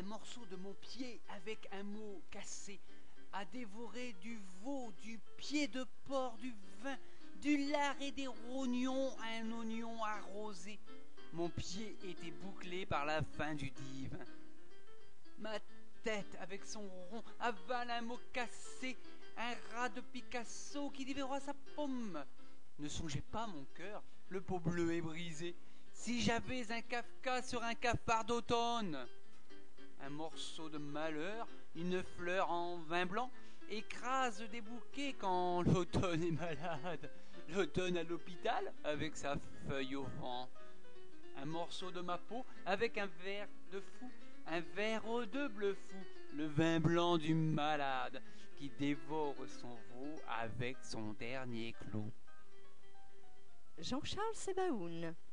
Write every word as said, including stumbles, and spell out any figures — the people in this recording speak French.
morceau de mon pied avec un mot cassé a dévoré du veau, du pied de porc, du vin, du lard et des rognons, un oignon arrosé. Mon pied était bouclé par la fin du divin. Ma tête, avec son rond, avale un mot cassé, un rat de Picasso qui dévorera sa paume. Ne songez pas, mon cœur, le pot bleu est brisé. Si j'avais un Kafka sur un cafard d'automne. Un morceau de malheur, une fleur en vin blanc, écrase des bouquets quand l'automne est malade. L'automne à l'hôpital avec sa feuille au vent. Un morceau de ma peau avec un verre de fou, un verre de bleu fou, le vin blanc du malade qui dévore son veau avec son dernier clou. Jean-Charles Sebaoun.